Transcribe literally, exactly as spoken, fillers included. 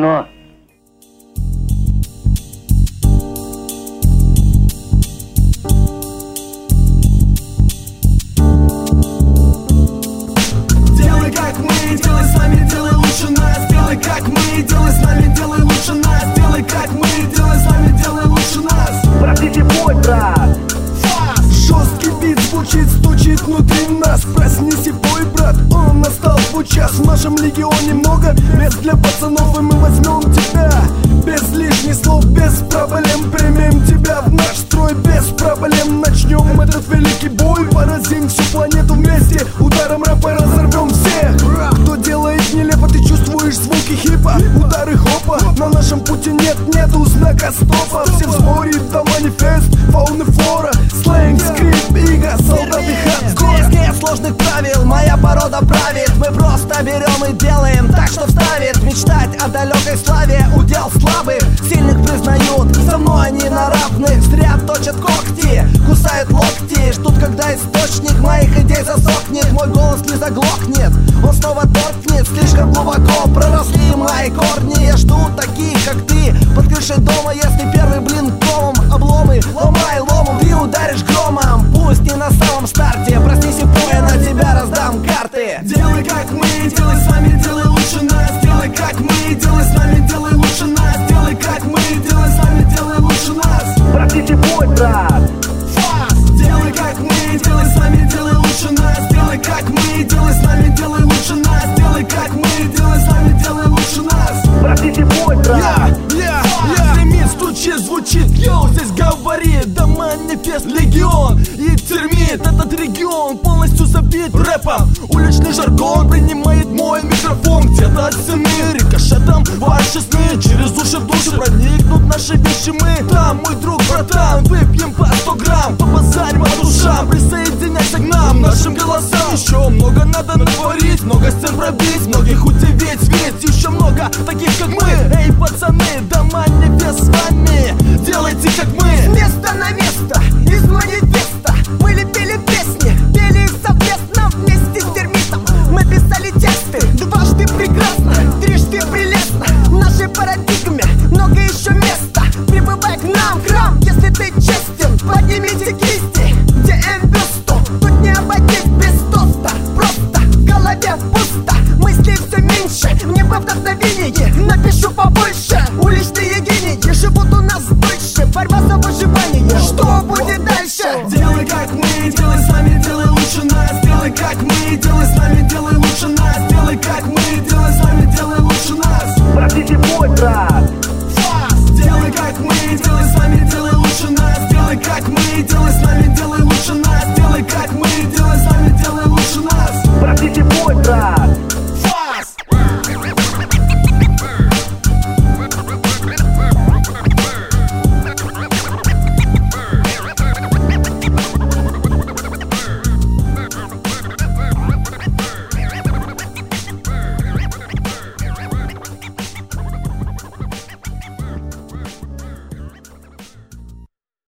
говно. Делай как мы, делай с нами, делай лучше нас. Делай как мы, делай с нами, делай лучше нас. Делай как мы, делай с нами, делай лучше нас. Простите, бой, брат. Жесткий бит звучит, стучит внутри нас. Проснись и бой, брат, он настал твой час. В нашем легионе много мест для пацанов, и мы возьмем тебя без лишних слов, без проблем. Примем тебя в наш строй без проблем. Начнем этот великий бой, поразим всю планету вместе. Ударом рэпа разорвем всех. Кто делает нелепо, ты чувствуешь звуки хипа. Удары хопа, на нашем пути нет, нету знака стопа. Все в сборе, да манифест, фауны флора. Сленг, скрип, иго, солдаты хат. Здесь нет сложных правил, моя порода правит. Мы просто берем и делаем так, что вставит. Мечтать о далекой славе, удел слабых. Сильных признают, со мной они на равных. Зря точат когти, кусают локти. Ждут, когда источник моих идей засохнет. Мой голос не заглохнет, он снова торкнет. Слишком глубоко проросли мои корни. Я жду таких, как ты, под крышей дома. Если первый блин комом, обломы ломай ломом. Ты ударишь громом, пусть не на самом старте. Проснись и пой, я на тебя раздам карты. Делай как мы, делай с нами, делай лучше нас. Делай как мы, делай с нами, делай лучше нас. Делай как мы, делай с нами, делай лучше нас. Простите, бой, брат. Делай как мы, делай с нами, делай лучше нас. Делай как мы, делай с нами, делай лучше нас. Делай как мы, делай с нами, делай лучше нас. Простите, бой, брат. Я, я, лимит стучит, звучит, йоу, здесь говорит, да манифест, легион и термит. Этот регион полностью забит рэпом. Уличный жаргон принимает мой микрофон. Где-то от стены рикошетом ваши сны через уши в душу проникнут наши вещи. Мы там, мой друг, братан, выпьем по сто грамм, побазарим по душам, присоединяйся к нам, нашим голосам. Еще много надо натворить, много сцен пробить, многих удивить, ведь еще много таких, как мы. Эй, пацаны, да манифест с вами, делайте как мы. С места на место, из манифеста мы лепили песни, пели их совместно вместе с термитом. Мы писали тексты, дважды прекрасно, трижды прелестно. В нашей парадигме много еще места. Прибывай к нам в храм, если ты честен. Поднимите кисти, где эмбюсту. Тут не обойтись без тоста, просто в голове пусто. Мыслей все меньше, мне по вдохновении напишу побольше. Уличные гении живут у нас дольше. Борьба за выживание, что будет дальше? Делай как мы, делай с нами, делай лучше нас. Делай как мы, делай с нами, делай лучше нас. Делай как мы, делай с нами, делай лучше нас. Простите, бой, брат. Делай как мы, делай с нами, делай лучше нас. Делай как мы, делай с нами,